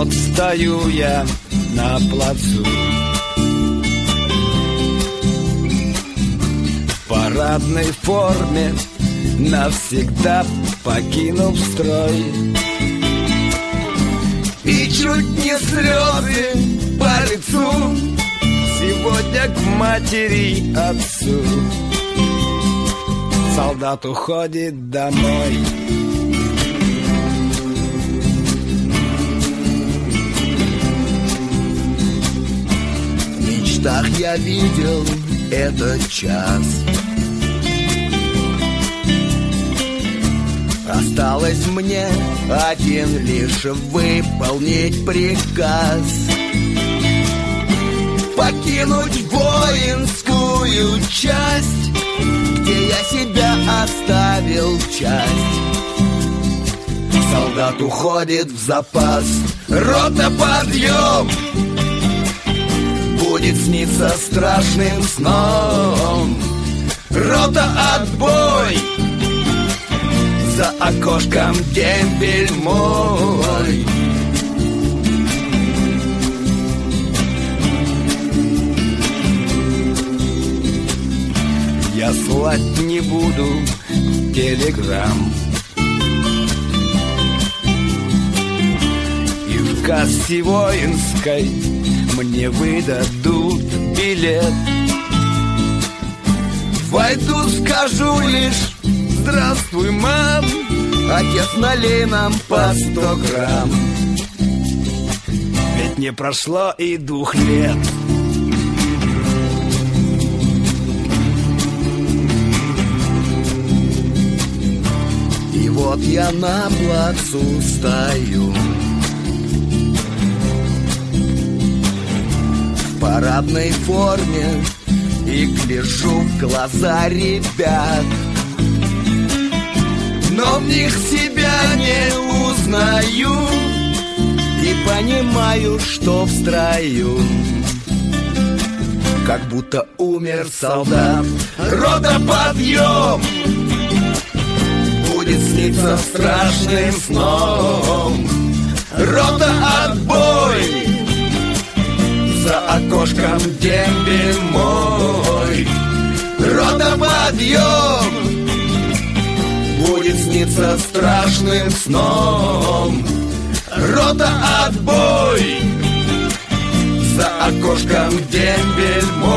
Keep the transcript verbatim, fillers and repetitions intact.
Вот стою я на плацу, в парадной форме, навсегда покинув строй. И чуть не слезы по лицу сегодня к матери, отцу. Солдат уходит домой. В мечтах я видел этот час. Осталось мне один лишь выполнить приказ, покинуть воинскую часть, где я себя оставил часть. Солдат уходит в запас. Рота, подъем! Будет сниться страшным сном. Рота, отбой! За окошком дембель мой. Я слать не буду телеграмм, и в кассе воинской мне выдадут билет. Войду, скажу лишь: здравствуй, мам, отец, налей нам по сто грамм. Ведь не прошло и двух лет. И вот я на плацу стою, в парадной форме, и гляжу в глаза ребят. Но в них себя не узнаю и понимаю, что в строю как будто умер солдат. Рота, подъем! Будет сниться страшным сном. Рота, отбой! За окошком дембель мой. Рота, подъем! Будет сниться страшным сном. Рота, отбой! За окошком дембель мой.